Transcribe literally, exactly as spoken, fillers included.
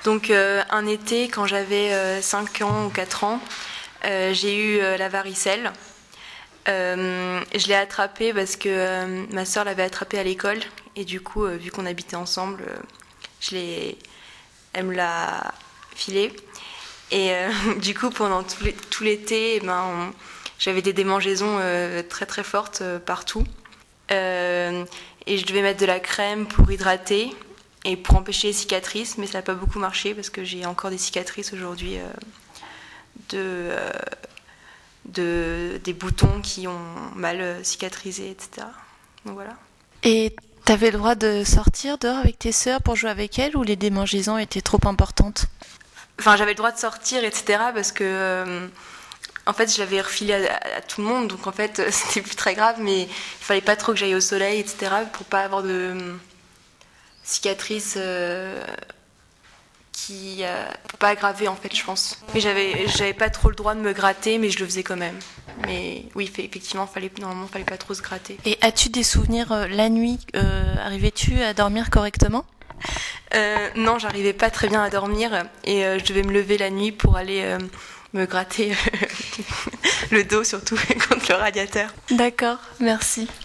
Donc euh, un été, quand j'avais euh, cinq ans ou quatre ans, euh, j'ai eu euh, la varicelle. Euh, je l'ai attrapée parce que euh, ma sœur l'avait attrapée à l'école. Et du coup, euh, vu qu'on habitait ensemble, euh, je l'ai... elle me l'a filée. Et euh, du coup, pendant tout, les, tout l'été, eh ben, on, j'avais des démangeaisons euh, très très fortes euh, partout. Euh, et je devais mettre de la crème pour hydrater et pour empêcher les cicatrices, mais ça n'a pas beaucoup marché parce que j'ai encore des cicatrices aujourd'hui euh, de, euh, de, des boutons qui ont mal cicatrisé, et cetera. Donc voilà. Et t'avais le droit de sortir dehors avec tes sœurs pour jouer avec elles ou les démangeaisons étaient trop importantes ? Enfin, j'avais le droit de sortir, et cetera parce que... Euh, En fait, je l'avais refilé à, à, à tout le monde, donc en fait, c'était plus très grave, mais il fallait pas trop que j'aille au soleil, et cetera, pour pas avoir de euh, cicatrices euh, qui, euh, pour pas aggraver en fait, je pense. Mais j'avais, j'avais pas trop le droit de me gratter, mais je le faisais quand même. Mais oui, effectivement, fallait normalement, fallait pas trop se gratter. Et as-tu des souvenirs euh, la nuit euh, arrivais-tu à dormir correctement ? euh, Non, j'arrivais pas très bien à dormir et euh, je devais me lever la nuit pour aller. Euh, me gratter le dos surtout contre le radiateur. D'accord, merci.